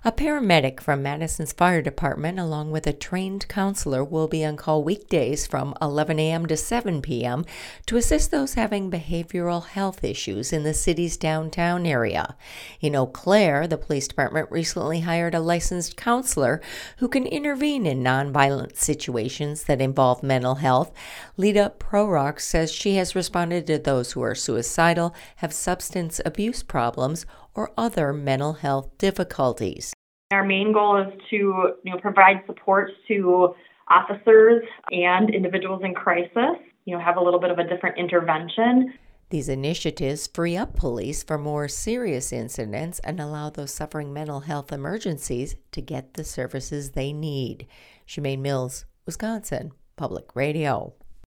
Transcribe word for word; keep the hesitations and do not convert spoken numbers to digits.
A paramedic from Madison's Fire Department, along with a trained counselor, will be on call weekdays from eleven a.m. to seven p.m. to assist those having behavioral health issues in the city's downtown area. In Eau Claire, the police department recently hired a licensed counselor who can intervene in nonviolent situations that involve mental health. Lita Prorock says she has responded to those who are suicidal, have substance abuse problems, or other mental health difficulties. Our main goal is to you know, provide support to officers and individuals in crisis, you know, have a little bit of a different intervention. These initiatives free up police for more serious incidents and allow those suffering mental health emergencies to get the services they need. Shemaine Mills, Wisconsin Public Radio.